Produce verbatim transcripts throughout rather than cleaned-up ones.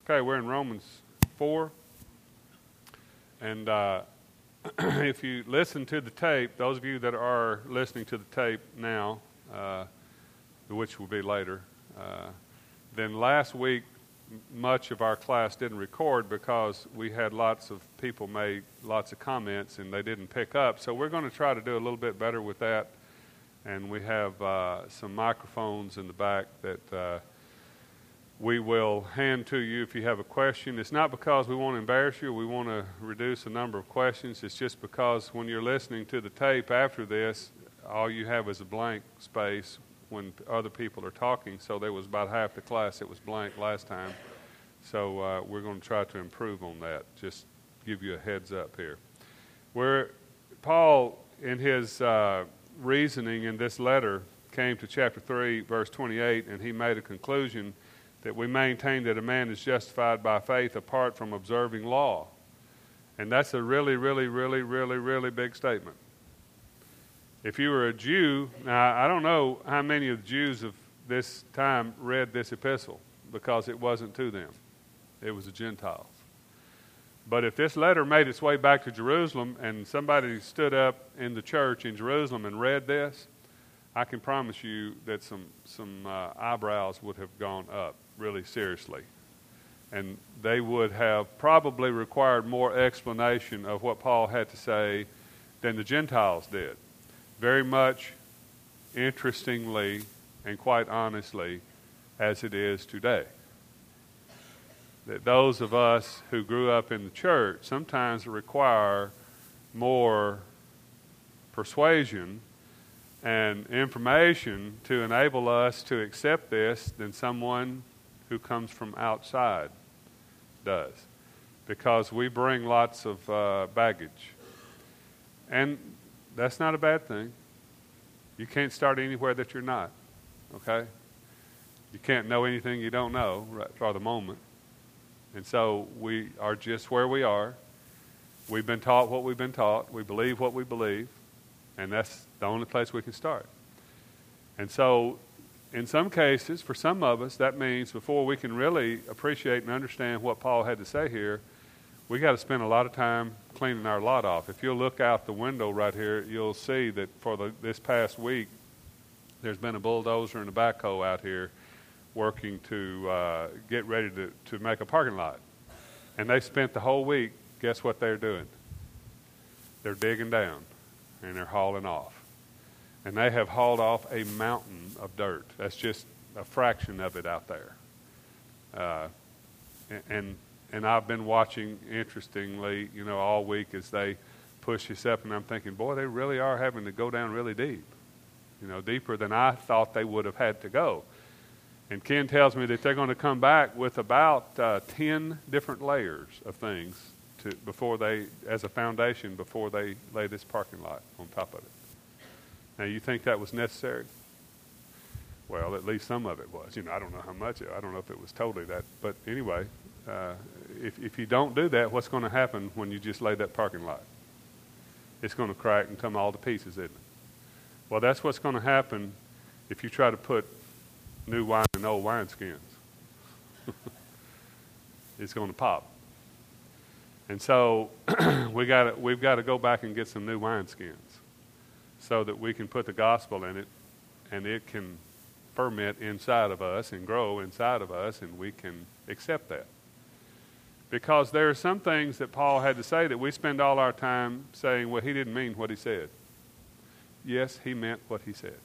Okay, we're in Romans four. And uh, if you listen to the tape, those of you that are listening to the tape now, uh, which will be later, uh, then last week much of our class didn't record because we had lots of people made lots of comments and they didn't pick up. So we're going to try to do a little bit better with that. And we have uh, some microphones in the back that uh, we will hand to you if you have a question. It's not because we want to embarrass you, we want to reduce the number of questions. It's just because when you're listening to the tape after this, all you have is a blank space when other people are talking. So there was about half the class that was blank last time. So uh, we're going to try to improve on that. Just give you a heads up here. Where Paul, in his uh, reasoning in this letter, came to chapter three, verse twenty-eight, and he made a conclusion that we maintain that a man is justified by faith apart from observing law. And that's a really, really, really, really, really big statement. If you were a Jew, now I don't know how many of the Jews of this time read this epistle because it wasn't to them. It was the Gentiles. But if this letter made its way back to Jerusalem and somebody stood up in the church in Jerusalem and read this, I can promise you that some, some uh, eyebrows would have gone up really seriously. And they would have probably required more explanation of what Paul had to say than the Gentiles did. Very much, interestingly, and quite honestly, as it is today. That those of us who grew up in the church sometimes require more persuasion and information to enable us to accept this than someone who comes from outside does, because we bring lots of uh, baggage. And that's not a bad thing. You can't start anywhere that you're not, okay? You can't know anything you don't know right for the moment. And so we are just where we are. We've been taught what we've been taught. We believe what we believe. And that's the only place we can start. And so in some cases, for some of us, that means before we can really appreciate and understand what Paul had to say here, we got to spend a lot of time cleaning our lot off. If you'll look out the window right here, you'll see that for the, this past week, there's been a bulldozer and a backhoe out here working to uh, get ready to, to make a parking lot. And they spent the whole week, guess what they're doing? They're digging down and they're hauling off. And they have hauled off a mountain of dirt. That's just a fraction of it out there. Uh, and and I've been watching, interestingly, you know, all week as they push this up, and I'm thinking, boy, they really are having to go down really deep. You know, deeper than I thought they would have had to go. And Ken tells me that they're going to come back with about uh, ten different layers of things to before they, as a foundation, before they lay this parking lot on top of it. Now, you think that was necessary? Well, at least some of it was. You know, I don't know how much. I don't know if it was totally that. But anyway, uh, if if you don't do that, what's going to happen when you just lay that parking lot? It's going to crack and come all to pieces, isn't it? Well, that's what's going to happen if you try to put new wine in old wineskins. It's going to pop. And so we got we've got to go back and get some new wineskins so that we can put the gospel in it and it can ferment inside of us and grow inside of us, and we can accept that. Because there are some things that Paul had to say that we spend all our time saying, well, he didn't mean what he said. Yes, he meant what he said.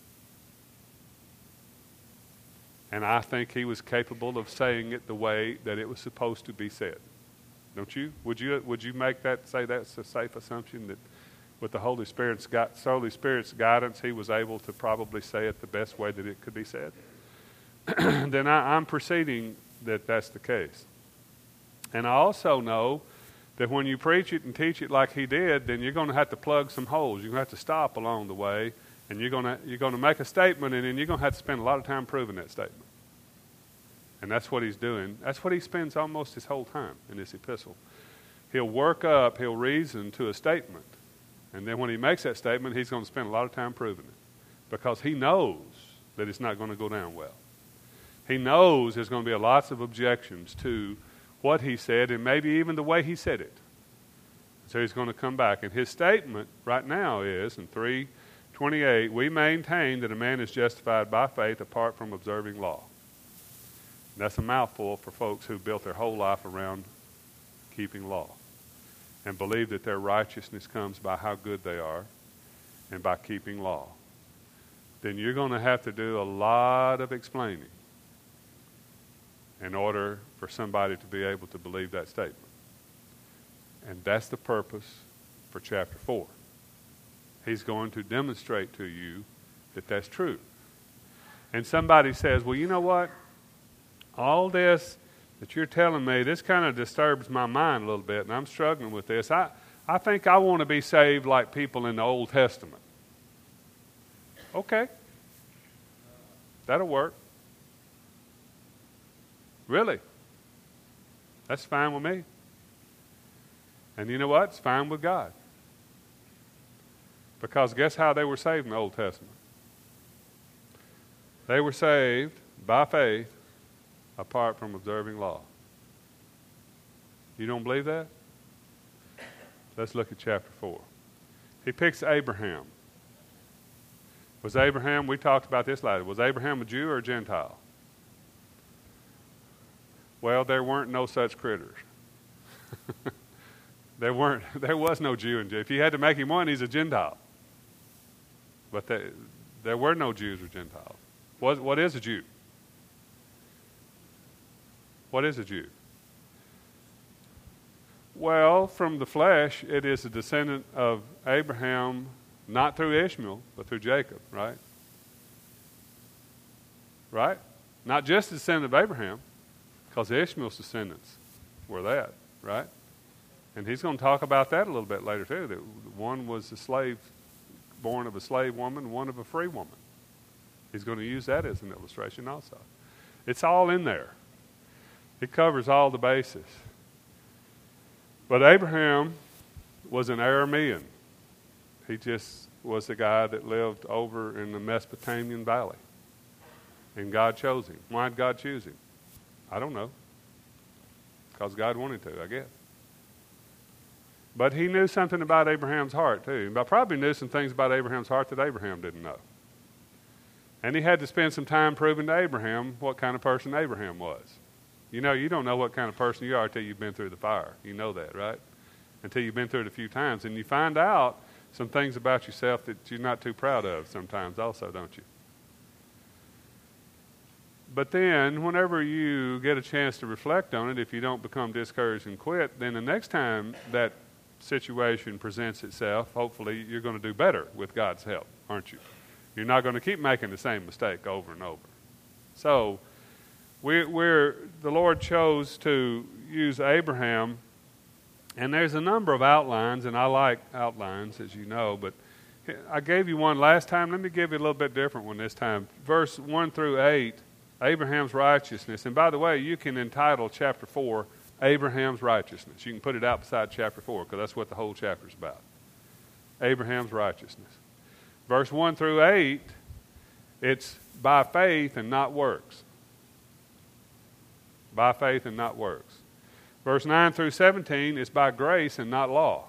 And I think he was capable of saying it the way that it was supposed to be said. Don't you? Would you would you make that, say that's a safe assumption that with the Holy Spirit's, Holy Spirit's guidance, he was able to probably say it the best way that it could be said? Then I, I'm proceeding that that's the case. And I also know that when you preach it and teach it like he did, then you're going to have to plug some holes. You're going to have to stop along the way, and you're going to you're going to make a statement, and then you're going to have to spend a lot of time proving that statement. And that's what he's doing. That's what he spends almost his whole time in this epistle. He'll work up, he'll reason to a statement. And then when he makes that statement, he's going to spend a lot of time proving it. Because he knows that it's not going to go down well. He knows there's going to be lots of objections to what he said, and maybe even the way he said it. So he's going to come back. And his statement right now is, in three twenty-eight, we maintain that a man is justified by faith apart from observing law. And that's a mouthful for folks who built their whole life around keeping law and believe that their righteousness comes by how good they are and by keeping law. Then you're going to have to do a lot of explaining in order for somebody to be able to believe that statement. And that's the purpose for chapter four. He's going to demonstrate to you that that's true. And somebody says, well, you know what? All this that you're telling me, this kind of disturbs my mind a little bit, and I'm struggling with this. I, I think I want to be saved like people in the Old Testament. Okay. That'll work. Really? That's fine with me. And you know what? It's fine with God. Because guess how they were saved in the Old Testament? They were saved by faith apart from observing law. You don't believe that? Let's look at chapter four. He picks Abraham. Was Abraham, we talked about this later, was Abraham a Jew or a Gentile? Well, there weren't no such critters. There weren't. There was no Jew and Jew. If you had to make him one, he's a Gentile. But they, there were no Jews or Gentiles. What, what is a Jew? What is a Jew? Well, from the flesh, it is a descendant of Abraham, not through Ishmael, but through Jacob, right? Right? Not just a descendant of Abraham, because Ishmael's descendants were that, right? And he's going to talk about that a little bit later, too, that one was a slave, born of a slave woman, one of a free woman. He's going to use that as an illustration also. It's all in there. It covers all the bases. But Abraham was an Aramean. He just was the guy that lived over in the Mesopotamian valley. And God chose him. Why did God choose him? I don't know. Because God wanted to, I guess. But he knew something about Abraham's heart, too. But probably knew some things about Abraham's heart that Abraham didn't know. And he had to spend some time proving to Abraham what kind of person Abraham was. You know, you don't know what kind of person you are until you've been through the fire. You know that, right? Until you've been through it a few times. And you find out some things about yourself that you're not too proud of sometimes also, don't you? But then, whenever you get a chance to reflect on it, if you don't become discouraged and quit, then the next time that situation presents itself, hopefully you're going to do better with God's help, aren't you? You're not going to keep making the same mistake over and over. So, we're, we're, the Lord chose to use Abraham, and there's a number of outlines, and I like outlines, as you know, but I gave you one last time. Let me give you a little bit different one this time. Verse one through eight, Abraham's righteousness. And by the way, you can entitle chapter four, Abraham's righteousness. You can put it out beside chapter four, because that's what the whole chapter is about. Abraham's righteousness. Verse one through eight, it's by faith and not works. By faith and not works. Verse nine through seventeen is by grace and not law.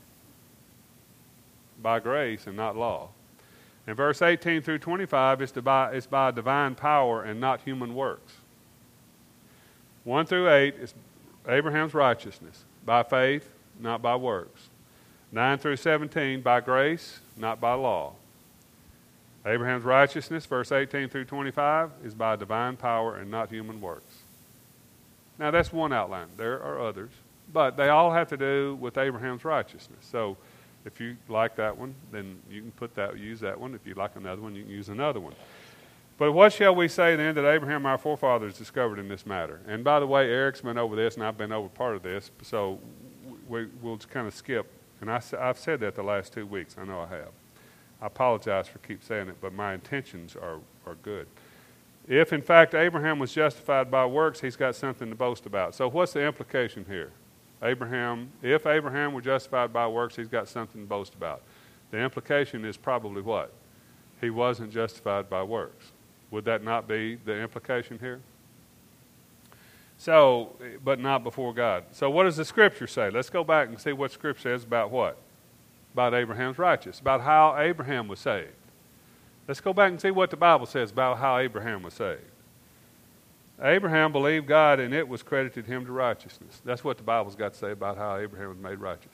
By grace and not law. And verse eighteen through twenty-five is by, is by divine power and not human works. one through eight is Abraham's righteousness. By faith, not by works. nine through seventeen, by grace, not by law. Abraham's righteousness, verse eighteen through twenty-five, is by divine power and not human works. Now, that's one outline. There are others. But they all have to do with Abraham's righteousness. So, if you like that one, then you can put that, use that one. If you like another one, you can use another one. But what shall we say then that Abraham, our forefathers, discovered in this matter? And by the way, Eric's been over this, and I've been over part of this, so we, we'll just kind of skip. And I, I've said that the last two weeks. I know I have. I apologize for keep saying it, but my intentions are, are good. If, in fact, Abraham was justified by works, he's got something to boast about. So what's the implication here? Abraham, if Abraham were justified by works, he's got something to boast about. The implication is probably what? He wasn't justified by works. Would that not be the implication here? So, but not before God. So what does the Scripture say? Let's go back and see what Scripture says about what? About Abraham's righteous, about how Abraham was saved. Let's go back and see what the Bible says about how Abraham was saved. Abraham believed God, and it was credited him to righteousness. That's what the Bible's got to say about how Abraham was made righteous.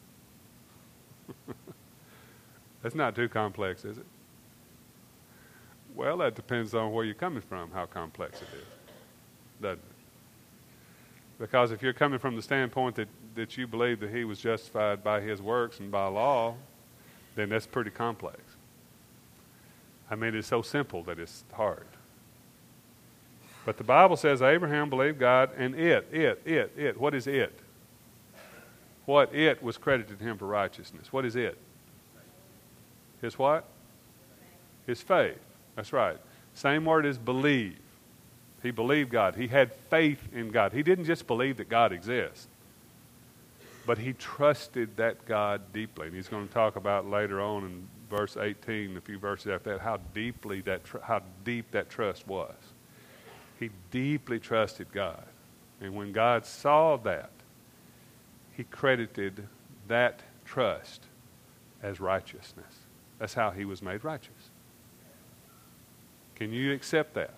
That's not too complex, is it? Well, that depends on where you're coming from, how complex it is, doesn't it? Because if you're coming from the standpoint that, that you believe that he was justified by his works and by law, then that's pretty complex. I mean, it's so simple that it's hard. But the Bible says Abraham believed God, and it, it, it, it. What is it? What it was credited to him for righteousness. What is it? His what? His faith. That's right. Same word as believe. He believed God. He had faith in God. He didn't just believe that God exists, but he trusted that God deeply. And he's going to talk about later on in verse eighteen, a few verses after that, how deeply that tr- how deep that trust was. He deeply trusted God. And when God saw that, he credited that trust as righteousness. That's how he was made righteous. Can you accept that?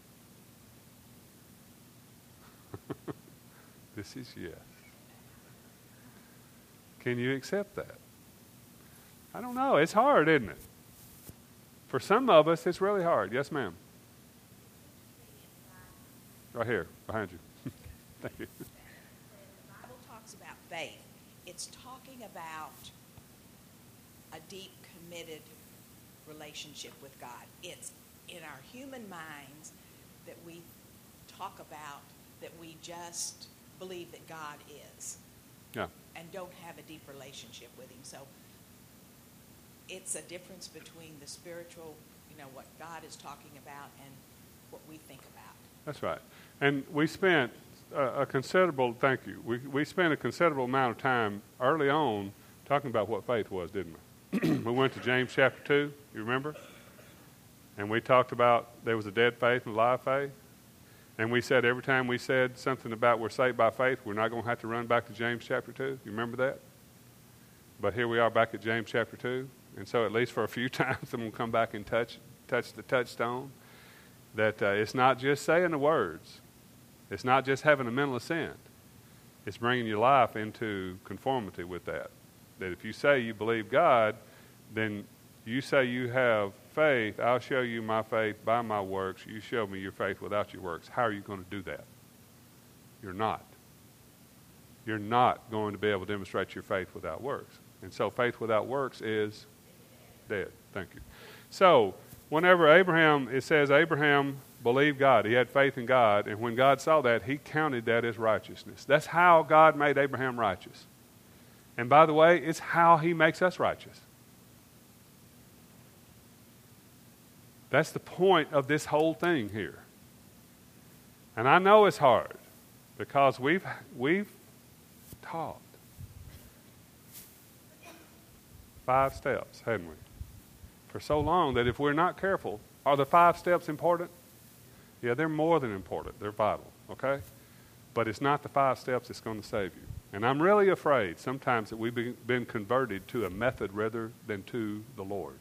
This is yes. Can you accept that? I don't know. It's hard, isn't it? For some of us, it's really hard. Yes, ma'am. Right here, behind you. Thank you. The Bible talks about faith. It's talking about a deep, committed relationship with God. It's in our human minds that we talk about that we just believe that God is. Yeah. And don't have a deep relationship with him. So it's a difference between the spiritual, you know, what God is talking about and what we think about. That's right. And we spent a, a considerable, thank you, we, we spent a considerable amount of time early on talking about what faith was, didn't we? We went to James chapter two, you remember? And we talked about there was a dead faith and a live faith. And we said every time we said something about we're saved by faith, we're not going to have to run back to James chapter two. You remember that? But here we are back at James chapter two. And so at least for a few times, I'm going to come back and touch touch the touchstone. That uh, it's not just saying the words. It's not just having a mental assent. It's bringing your life into conformity with that. That if you say you believe God, then you say you have faith. I'll show you my faith by my works. You show me your faith without your works. How are you going to do that? You're not. You're not going to be able to demonstrate your faith without works. And so faith without works is dead. Thank you. So whenever Abraham, it says Abraham believed God. He had faith in God. And when God saw that, he counted that as righteousness. That's how God made Abraham righteous. And by the way, it's how he makes us righteous. That's the point of this whole thing here. And I know it's hard because we've we've taught five steps, hadn't we? For so long that if we're not careful, are the five steps important? Yeah, they're more than important. They're vital, okay? But it's not the five steps that's going to save you. And I'm really afraid sometimes that we've been converted to a method rather than to the Lord.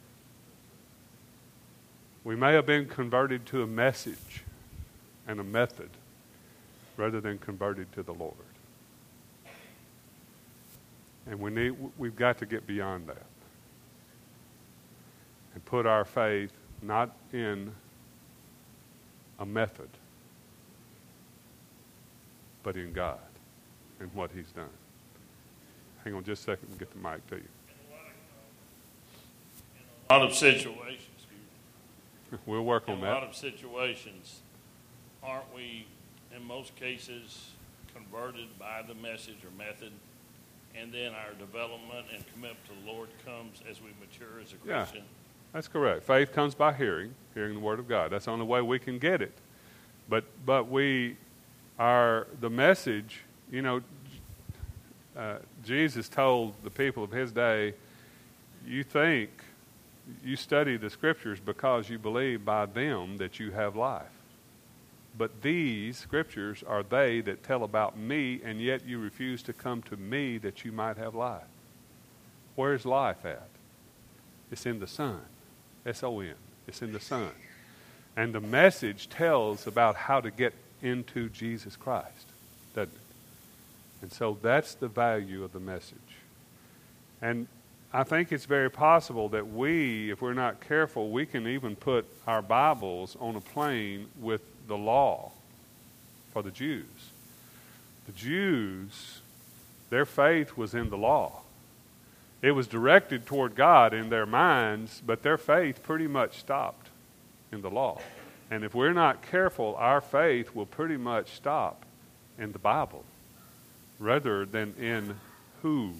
We may have been converted to a message and a method rather than converted to the Lord. And we need, we've got to get beyond that and put our faith not in a method, but in God and what he's done. Hang on just a second and get the mic to you. In a lot of situations, we'll work on in that. a lot of situations, aren't we, in most cases, converted by the message or method, and then our development and commitment to the Lord comes as we mature as a Christian? Yeah, that's correct. Faith comes by hearing, hearing the Word of God. That's the only way we can get it. But but we are, the message, you know, uh, Jesus told the people of his day, you think, you study the Scriptures because you believe by them that you have life. But these scriptures are they that tell about me, and yet you refuse to come to me that you might have life. Where's life at? It's in the Son. S O N. It's in the Son. And the message tells about how to get into Jesus Christ, doesn't it? And so that's the value of the message. And I think it's very possible that we, if we're not careful, we can even put our Bibles on a plane with the law for the Jews. The Jews, their faith was in the law. It was directed toward God in their minds, but their faith pretty much stopped in the law. And if we're not careful, our faith will pretty much stop in the Bible rather than in who,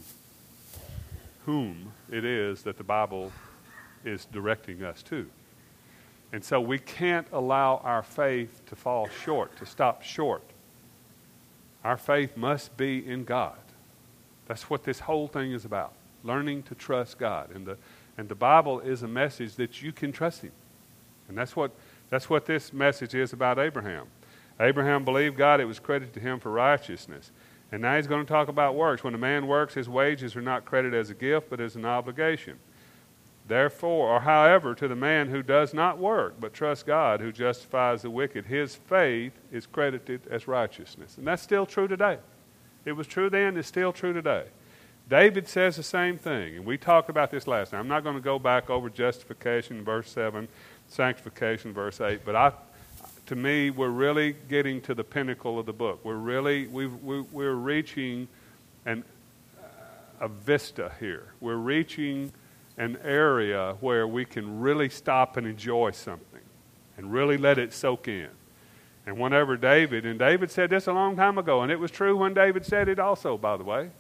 whom it is that the Bible is directing us to. And so we can't allow our faith to fall short, to stop short. Our faith must be in God. That's what this whole thing is about, learning to trust God. And the, and the Bible is a message that you can trust Him. And that's what, that's what this message is about Abraham. Abraham believed God, it was credited to him for righteousness. And now he's going to talk about works. When a man works, his wages are not credited as a gift, but as an obligation. Therefore, or however, to the man who does not work, but trusts God, who justifies the wicked, his faith is credited as righteousness. And that's still true today. It was true then, it's still true today. David says the same thing, and we talked about this last time. I'm not going to go back over justification, verse seven, sanctification, verse eight, but I, to me, we're really getting to the pinnacle of the book. We're really, we've, we, we're reaching an, a vista here. We're reaching an area where we can really stop and enjoy something and really let it soak in. And whenever David, and David said this a long time ago, and it was true when David said it also, by the way.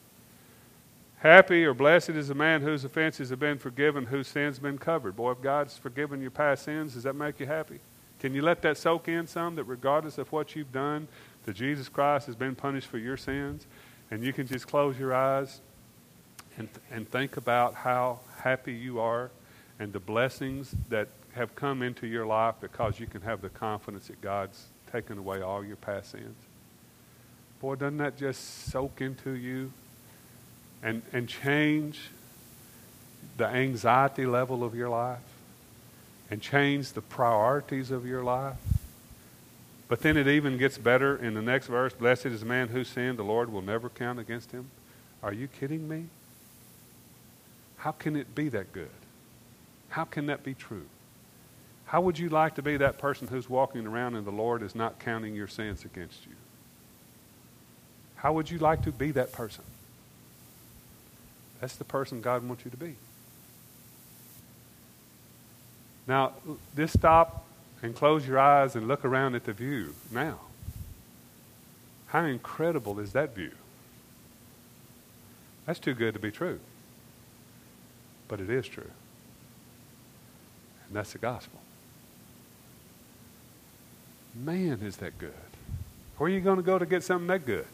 Happy or blessed is the man whose offenses have been forgiven, whose sins have been covered. Boy, if God's forgiven your past sins, does that make you happy? Can you let that soak in some, that regardless of what you've done, that Jesus Christ has been punished for your sins, and you can just close your eyes and, and think about how happy you are and the blessings that have come into your life because you can have the confidence that God's taken away all your past sins. Boy, doesn't that just soak into you and, and change the anxiety level of your life and change the priorities of your life? But then it even gets better in the next verse. Blessed is the man who sinned, the Lord will never count against him. Are you kidding me? How can it be that good? How can that be true? How would you like to be that person who's walking around and the Lord is not counting your sins against you? How would you like to be that person? That's the person God wants you to be. Now, just stop and close your eyes and look around at the view now. How incredible is that view? That's too good to be true. But it is true. And that's the gospel. Man, is that good. Where are you going to go to get something that good?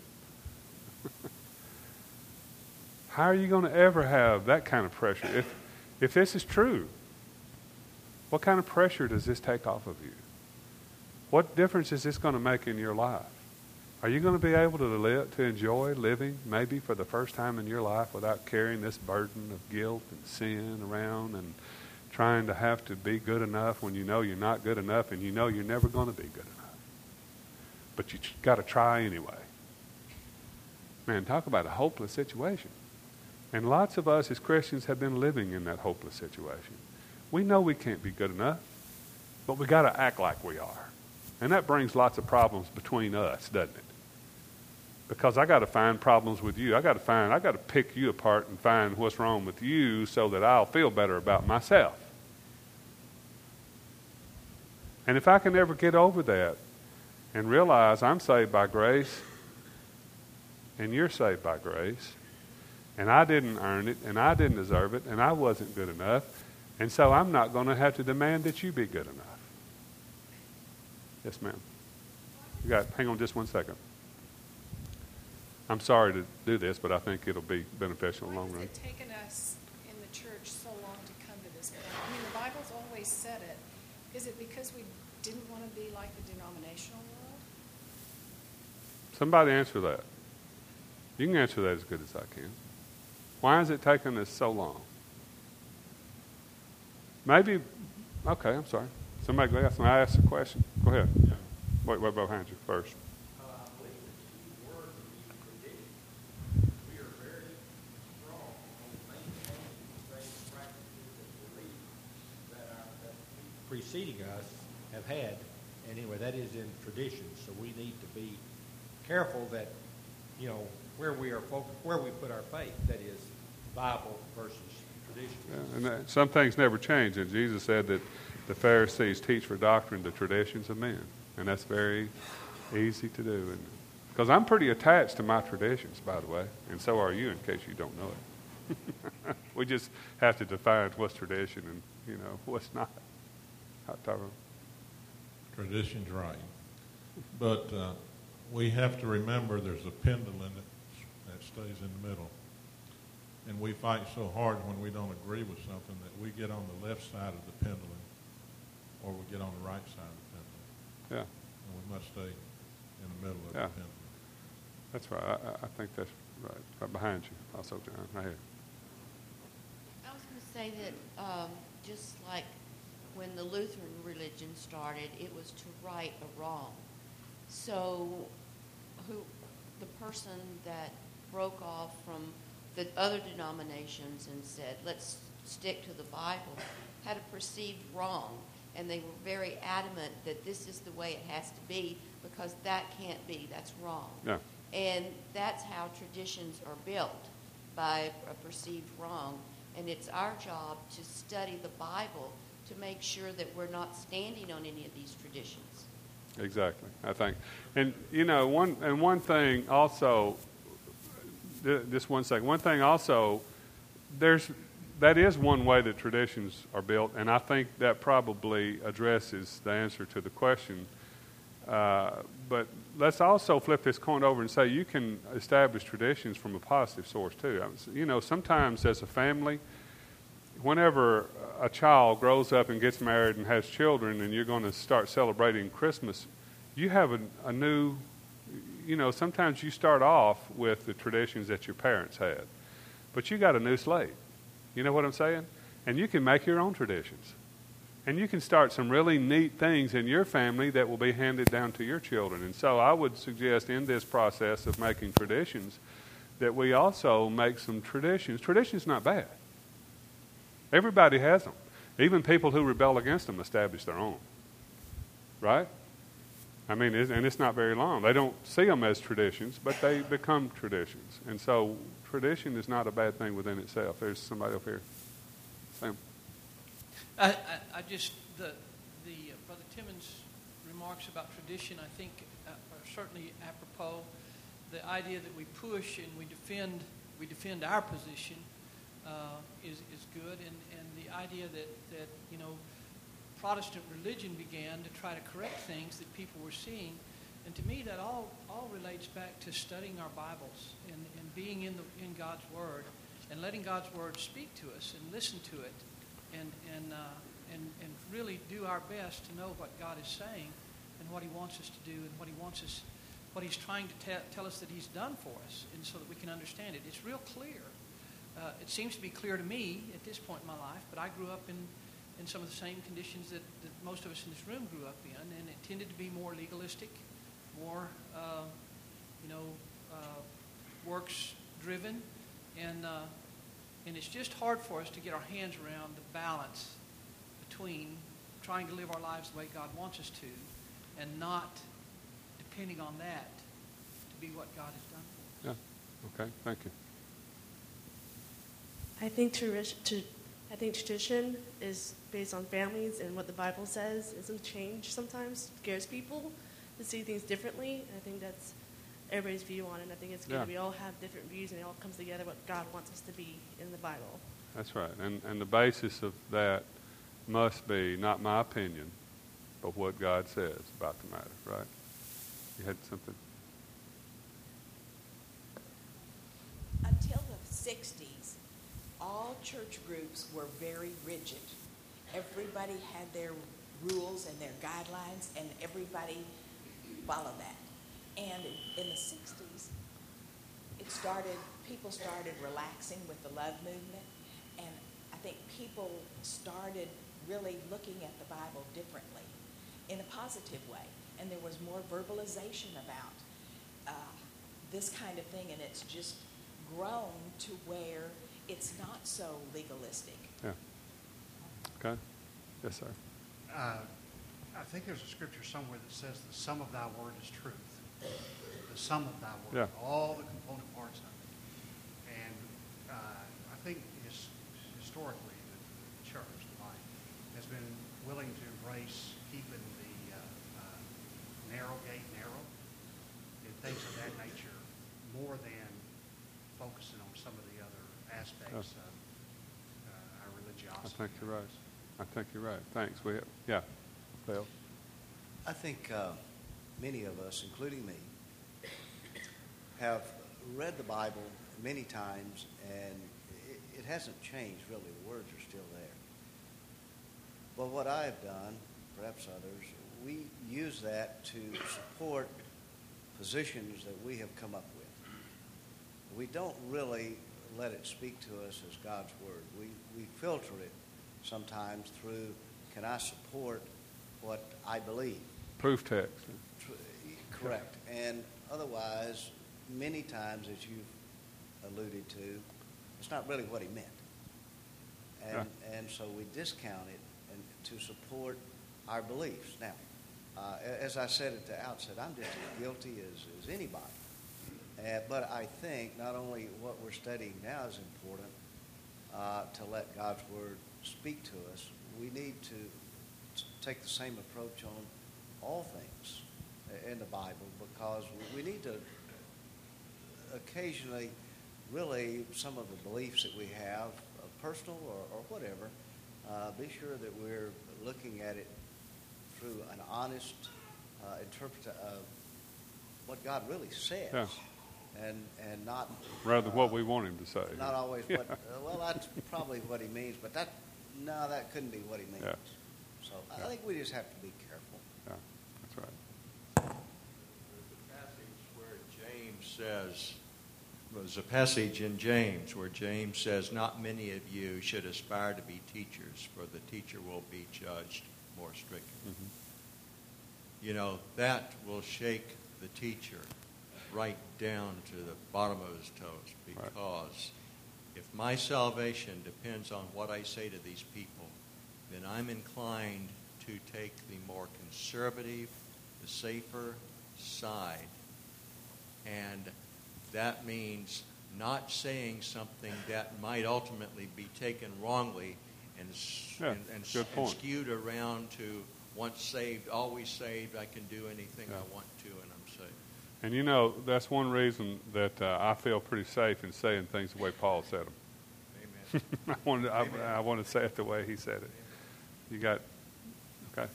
How are you going to ever have that kind of pressure? If, if this is true, what kind of pressure does this take off of you? What difference is this going to make in your life? Are you going to be able to live, to enjoy living maybe for the first time in your life without carrying this burden of guilt and sin around and trying to have to be good enough when you know you're not good enough and you know you're never going to be good enough? But you got to try anyway. Man, talk about a hopeless situation. And lots of us as Christians have been living in that hopeless situation. We know we can't be good enough, but we got to act like we are. And that brings lots of problems between us, doesn't it? Because I got to find problems with you. I got to find, I got to pick you apart and find what's wrong with you so that I'll feel better about myself. And if I can ever get over that and realize I'm saved by grace and you're saved by grace, and I didn't earn it, and I didn't deserve it, and I wasn't good enough, and so I'm not going to have to demand that you be good enough. Yes, ma'am. You got, hang on just one second. I'm sorry to do this, but I think it'll be beneficial in the long run. Why has it taken us in the church so long to come to this point? I mean, the Bible's always said it. Is it because we didn't want to be like the denominational world. Somebody answer that. You can answer that as good as I can. Why is it taking us so long? Maybe, okay, I'm sorry. Somebody go ask, I asked a question. Go ahead. Yeah. Wait, wait behind you first. Uh, I believe the key word would be tradition. We are very strong on maintaining the same practices and beliefs that our that people preceding us have had. And anyway, that is in tradition. So we need to be careful that, you know, where we are focused, where we put our faith, that is Bible versus tradition. Yeah, and that, some things never change. And Jesus said that the Pharisees teach for doctrine the traditions of men. And that's very easy to do. And because I'm pretty attached to my traditions, by the way, and so are you, in case you don't know it. We just have to define what's tradition and, you know, what's not. Hot Tyrone. Tradition's right. But uh, we have to remember there's a pendulum that, that stays in the middle. And we fight so hard when we don't agree with something that we get on the left side of the pendulum or we get on the right side of the pendulum. Yeah. And we must stay in the middle of Yeah. the pendulum. That's right. I, I think that's right. Right behind you, also, John. Right here. I was going to say that um, just like when the Lutheran religion started, it was to right a wrong. So who the person that broke off from the other denominations and said, let's stick to the Bible, had a perceived wrong. And they were very adamant that this is the way it has to be because that can't be. That's wrong. Yeah. And that's how traditions are built, by a perceived wrong. And it's our job to study the Bible to make sure that we're not standing on any of these traditions. Exactly, I think. And, you know, one and one thing also, just one second, one thing also, there's that is one way that traditions are built, and I think that probably addresses the answer to the question. Uh, but let's also flip this coin over and say you can establish traditions from a positive source too. You know, sometimes as a family, whenever a child grows up and gets married and has children and you're going to start celebrating Christmas, you have a, a new, you know, sometimes you start off with the traditions that your parents had, but you got a new slate. You know what I'm saying? And you can make your own traditions. And you can start some really neat things in your family that will be handed down to your children. And so I would suggest in this process of making traditions that we also make some traditions. Tradition's not bad. Everybody has them. Even people who rebel against them establish their own. Right? I mean, it's, and it's not very long. They don't see them as traditions, but they become traditions. And so tradition is not a bad thing within itself. There's somebody over here. Sam. I, I, I just, the, the uh, Brother Timmons' remarks about tradition, I think, uh, are certainly apropos. The idea that we push and we defend, we defend our position uh, is is good, and, and the idea that, that you know, Protestant religion began to try to correct things that people were seeing, and to me that all all relates back to studying our Bibles and, and being in the in God's Word and letting God's Word speak to us and listen to it. And and, uh, and and really do our best to know what God is saying and what He wants us to do and what He wants us, what He's trying to te- tell us that He's done for us, and so that we can understand it. It's real clear. Uh, it seems to be clear to me at this point in my life, but I grew up in, in some of the same conditions that, that most of us in this room grew up in, and it tended to be more legalistic, more uh, you know uh, works driven, and. Uh, And it's just hard for us to get our hands around the balance between trying to live our lives the way God wants us to and not depending on that to be what God has done. Yeah. Okay. Thank you. I think, tradi- to, I think tradition is based on families and what the Bible says. And some change sometimes scares people to see things differently. I think that's everybody's view on it. I think it's good Yeah. that we all have different views and it all comes together what God wants us to be in the Bible. That's right. And and the basis of that must be not my opinion, but what God says about the matter, right? You had something? Until the sixties, all church groups were very rigid. Everybody had their rules and their guidelines, and everybody followed that. And in the sixties, it started, people started relaxing with the love movement, and I think people started really looking at the Bible differently in a positive way, and there was more verbalization about uh, this kind of thing, and it's just grown to where it's not so legalistic. Yeah. Okay. Yes, sir. Uh, I think there's a scripture somewhere that says the sum of thy word is truth. The sum of thy word, Yeah. all the component parts of it. And uh, I think his, historically the, the church, the body, has been willing to embrace keeping the uh, uh, narrow gate narrow and things of that nature more than focusing on some of the other aspects Yeah. of uh, our I religiosity. think you're right. I think you're right. Thanks. We, yeah. Bill? I think uh, many of us, including me, have read the Bible many times, and it, it hasn't changed, really. The words are still there. But what I have done, perhaps others, we use that to support positions that we have come up with. We don't really let it speak to us as God's Word. We, we filter it sometimes through, can I support what I believe? Proof text. Tr- Correct. And otherwise, many times, as you've alluded to, it's not really what he meant. And, and so we discount it and to support our beliefs. Now, uh, a- as I said at the outset, I'm just as guilty as, as anybody. Uh, but I think not only what we're studying now is important, uh, to let God's Word speak to us, we need to t- take the same approach on all things in the Bible, because we need to occasionally, really, some of the beliefs that we have, uh, personal or, or whatever, uh, be sure that we're looking at it through an honest uh, interpretation of what God really says, Yeah. and and not Rather uh, what we want him to say. not always Yeah. what. Uh, well, that's probably what he means, but that no, that couldn't be what he means. Yeah. So I think we just have to be careful. Yeah, that's right. There's a passage where James says, there's a passage in James where James says, not many of you should aspire to be teachers, for the teacher will be judged more strictly. Mm-hmm. You know, that will shake the teacher right down to the bottom of his toes, because if my salvation depends on what I say to these people, then I'm inclined to take the more conservative, the safer side. And that means not saying something that might ultimately be taken wrongly and, Yeah, and, and, good and point. skewed around to once saved, always saved, I can do anything Yeah. I want to, and I'm saved. And you know, that's one reason that uh, I feel pretty safe in saying things the way Paul said them. Amen. I wanted, I, I want to say it the way he said it. You got, okay.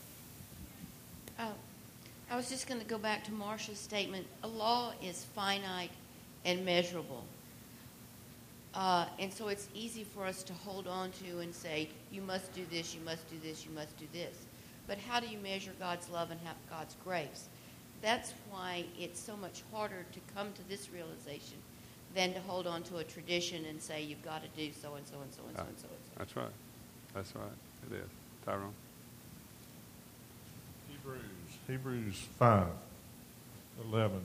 Uh, I was just going to go back to Marcia's statement. A law is finite and measurable. Uh, and so it's easy for us to hold on to and say, you must do this, you must do this, you must do this. But how do you measure God's love and have God's grace? That's why it's so much harder to come to this realization than to hold on to a tradition and say, you've got to do so and so and so and so and so and so. That's right. That's right. It is. Tyrone? Hebrews, Hebrews five, eleven.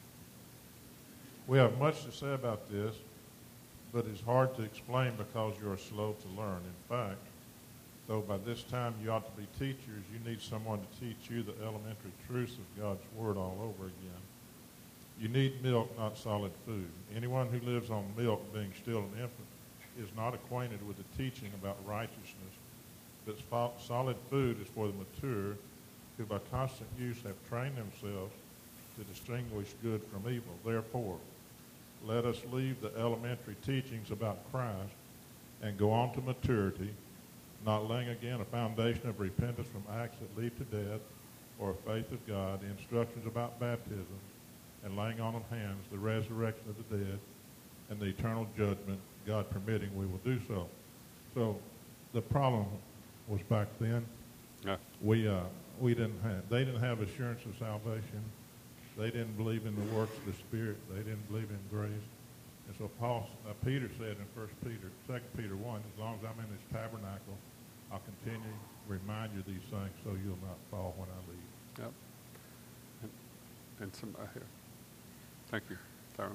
We have much to say about this, but it's hard to explain because you are slow to learn. In fact, though by this time you ought to be teachers, you need someone to teach you the elementary truths of God's Word all over again. You need milk, not solid food. Anyone who lives on milk, being still an infant, is not acquainted with the teaching about righteousness. But solid food is for the mature, who by constant use have trained themselves to distinguish good from evil. Therefore, let us leave the elementary teachings about Christ and go on to maturity, not laying again a foundation of repentance from acts that lead to death, or a faith of God, the instructions about baptism, and laying on of hands the resurrection of the dead, and the eternal judgment, God permitting we will do so. So the problem was back then, Yeah. We uh, we didn't have. They didn't have assurance of salvation. They didn't believe in the works of the Spirit. They didn't believe in grace. And so Paul, uh, Peter said in First Peter, Second Peter one, as long as I'm in this tabernacle, I'll continue to remind you of these things so you'll not fall when I leave. Yep. And, and some uh, here. Thank you, Tyrone.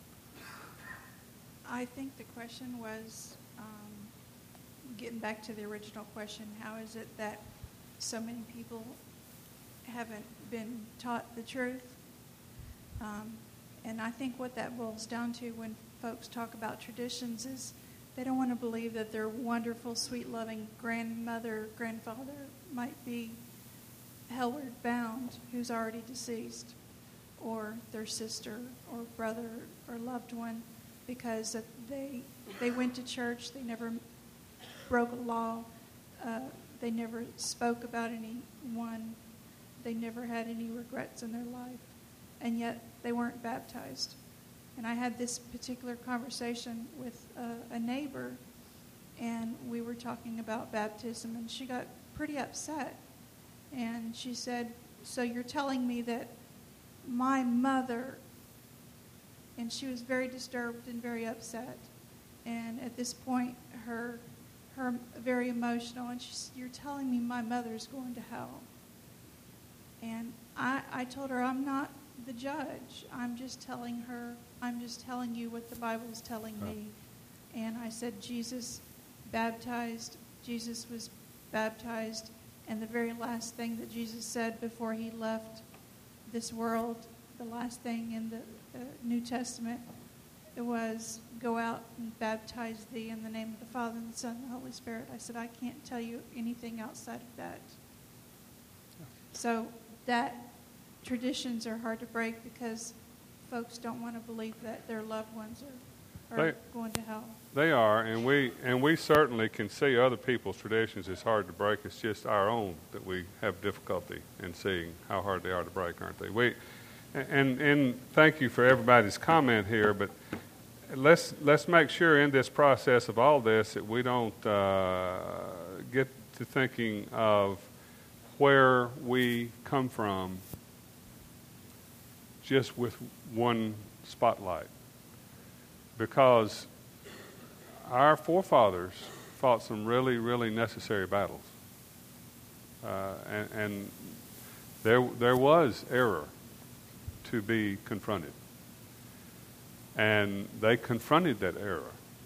I think the question was, um, getting back to the original question, how is it that so many people haven't been taught the truth? Um, and I think what that boils down to when folks talk about traditions is they don't want to believe that their wonderful, sweet, loving grandmother, grandfather might be hellward bound who's already deceased, or their sister or brother or loved one, because they they went to church, they never broke a law, uh, they never spoke about anyone, they never had any regrets in their life, and yet they weren't baptized. And I had this particular conversation with uh, a neighbor, and we were talking about baptism, and she got pretty upset. And she said, so you're telling me that my mother, and she was very disturbed and very upset. And at this point, her her very emotional, and she said, you're telling me my mother's going to hell. And I, I told her, I'm not the judge. I'm just telling her, I'm just telling you what the Bible's telling me. And I said, Jesus baptized, Jesus was baptized, and the very last thing that Jesus said before he left this world, the last thing in the uh, New Testament, it was, go out and baptize thee in the name of the Father and the Son and the Holy Spirit. I said, I can't tell you anything outside of that. So that traditions are hard to break because folks don't want to believe that their loved ones are, are They- going to hell. They are, and we and we certainly can see other people's traditions as hard to break. It's just our own that we have difficulty in seeing how hard they are to break, aren't they? We, and and thank you for everybody's comment here, but let's let's make sure in this process of all this that we don't uh, get to thinking of where we come from just with one spotlight, because our forefathers fought some really, really necessary battles. Uh, and, and there, there was error to be confronted. And they confronted that error.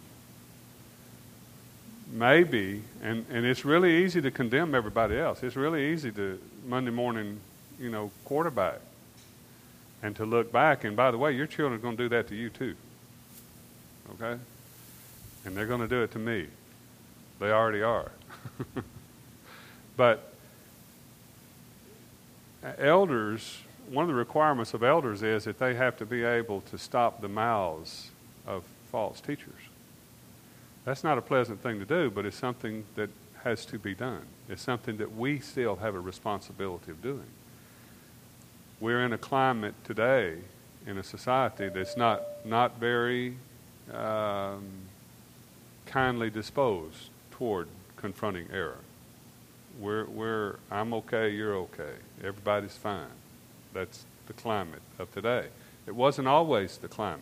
Maybe, and, and it's really easy to condemn everybody else. It's really easy to Monday morning, you know, quarterback and to look back. And by the way, your children are going to do that to you too. Okay? And they're going to do it to me. They already are. But elders, one of the requirements of elders is that they have to be able to stop the mouths of false teachers. That's not a pleasant thing to do, but it's something that has to be done. It's something that we still have a responsibility of doing. We're in a climate today, in a society that's not, not very um, kindly disposed toward confronting error. We're, we're, I'm okay, you're okay. Everybody's fine. That's the climate of today. It wasn't always the climate.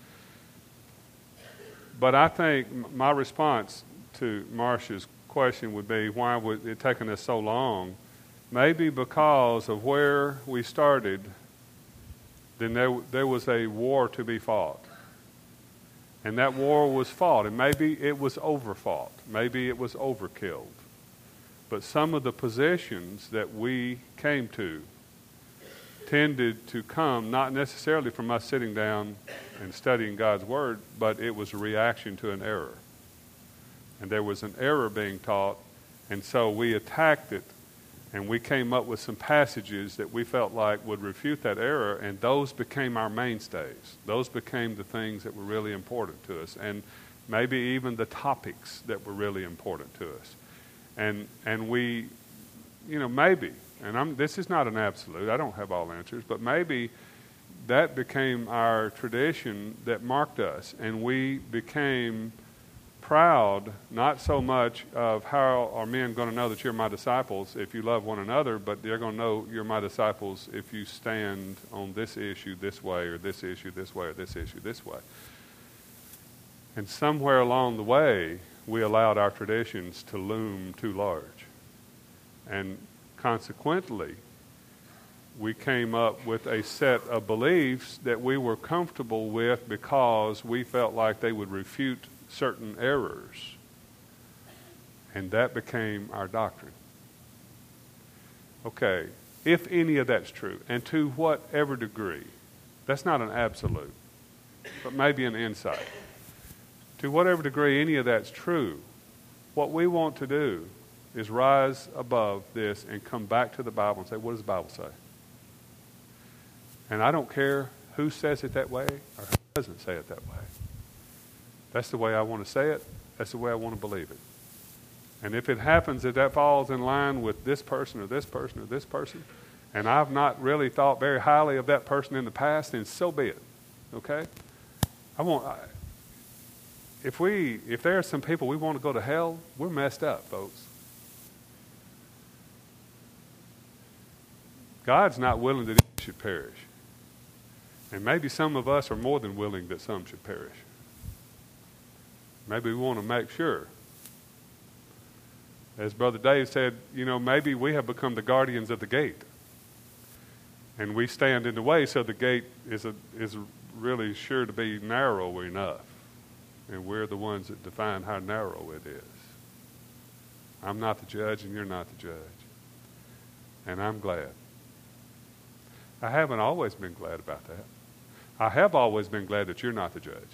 But I think m- my response to Marcia's question would be, why would it taken us so long? Maybe because of where we started, then there, there was a war to be fought. And that war was fought, and maybe it was overfought. Maybe it was overkilled. But some of the positions that we came to tended to come not necessarily from us sitting down and studying God's Word, but it was a reaction to an error. And there was an error being taught, and so we attacked it, and we came up with some passages that we felt like would refute that error, and those became our mainstays. Those became the things that were really important to us, and maybe even the topics that were really important to us. And and we, you know, maybe, and I'm, this is not an absolute, I don't have all answers, but maybe that became our tradition that marked us, and we became proud, not so much of how are men going to know that you're my disciples if you love one another, but they're going to know you're my disciples if you stand on this issue this way, or this issue this way, or this issue this way. And somewhere along the way, we allowed our traditions to loom too large. And consequently, we came up with a set of beliefs that we were comfortable with because we felt like they would refute certain errors. And that became our doctrine. Okay, if any of that's true, and to whatever degree, that's not an absolute, but maybe an insight. To whatever degree any of that's true, what we want to do is rise above this and come back to the Bible and say, what does the Bible say? And I don't care who says it that way or who doesn't say it that way. That's the way I want to say it. That's the way I want to believe it. And if it happens that that falls in line with this person or this person or this person, and I've not really thought very highly of that person in the past, then so be it. Okay? I want... I, If we, if there are some people we want to go to hell, we're messed up, folks. God's not willing that any should perish. And maybe some of us are more than willing that some should perish. Maybe we want to make sure. As Brother Dave said, you know, maybe we have become the guardians of the gate. And we stand in the way so the gate is a, is really sure to be narrow enough. And we're the ones that define how narrow it is. I'm not the judge and you're not the judge. And I'm glad. I haven't always been glad about that. I have always been glad that you're not the judge.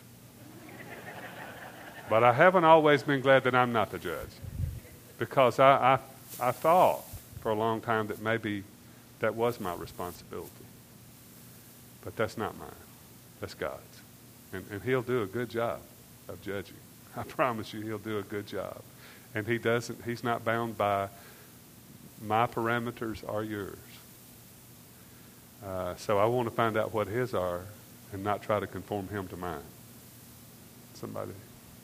But I haven't always been glad that I'm not the judge. Because I, I, I thought for a long time that maybe that was my responsibility. But that's not mine. That's God's. And, and He'll do a good job of judging. I promise you He'll do a good job. And he doesn't, he's not bound by my parameters or yours. Uh, so I want to find out what his are and not try to conform him to mine. Somebody?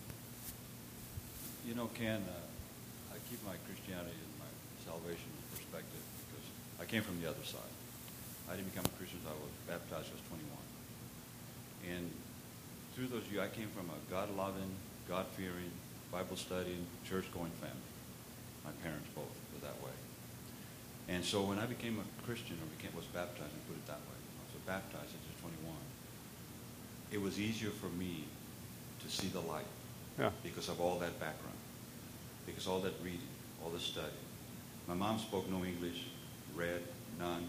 You know, Ken, uh, I keep my Christianity and my salvation in perspective because I came from the other side. I didn't become a Christian until I was baptized when I was twenty-one. And through those years, I came from a God-loving, God-fearing, Bible-studying, church-going family. My parents both were that way. And so when I became a Christian, or became, was baptized, and put it that way, I was baptized at twenty-one, it was easier for me to see the light yeah. because of all that background, because all that reading, all the study. My mom spoke no English, read none.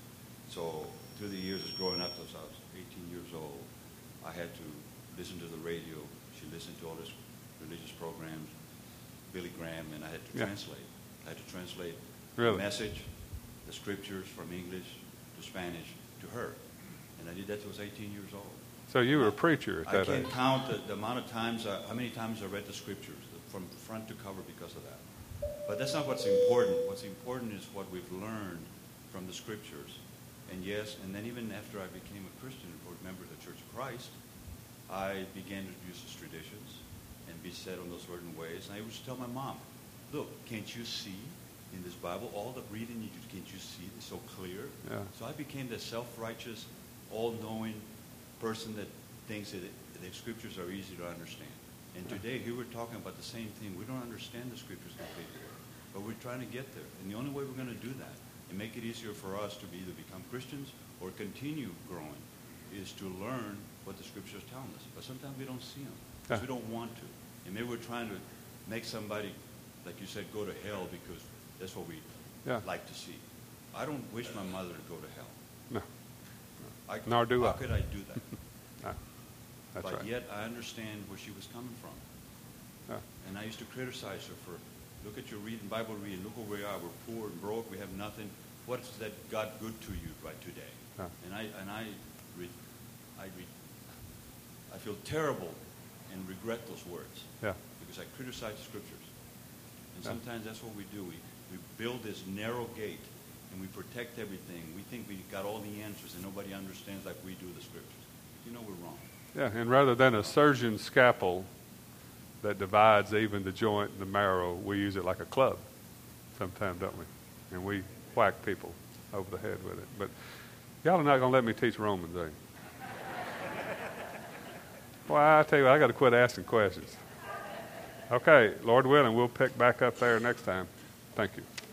So through the years of growing up, as I was eighteen years old, I had to listen to the radio. She listened to all this religious programs, Billy Graham, and I had to yeah. translate. I had to translate really? the message, the scriptures from English to Spanish to her. And I did that till I was eighteen years old. So you were a preacher at that I can't age. count the, the amount of times, I, how many times I read the scriptures from front to cover because of that. But that's not what's important. What's important is what we've learned from the scriptures. And yes, and then even after I became a Christian or a member of the Church of Christ, I began to use those traditions and be set on those certain ways. And I used to tell my mom, look, can't you see in this Bible all the reading, you can't you see it's so clear? Yeah. So I became the self-righteous, all-knowing person that thinks that it, the scriptures are easy to understand. And today, here we're talking about the same thing. We don't understand the scriptures completely, but we're trying to get there. And the only way we're going to do that and make it easier for us to be either become Christians or continue growing is to learn what the scriptures are telling us. But sometimes we don't see them because yeah. we don't want to. And maybe we're trying to make somebody, like you said, go to hell because that's what we yeah. like to see. I don't wish my mother to go to hell. No. I, Nor do how I. How could I do that? no. That's but right. yet I understand where she was coming from. Yeah. And I used to criticize her for, look at your reading, Bible reading, look where we are, we're poor and broke, we have nothing. What's that God good to you right today? Yeah. And I and I read, I read, I feel terrible and regret those words. Yeah. Because I criticize the scriptures. And Yeah. sometimes that's what we do. We we build this narrow gate and we protect everything. We think we got all the answers and nobody understands like we do the scriptures. You know we're wrong. Yeah, and rather than a surgeon's scalpel, that divides even the joint and the marrow, we use it like a club sometimes, don't we? And we whack people over the head with it. But y'all are not going to let me teach Romans, are you? Well, I tell you what, I got to quit asking questions. Okay, Lord willing, we'll pick back up there next time. Thank you.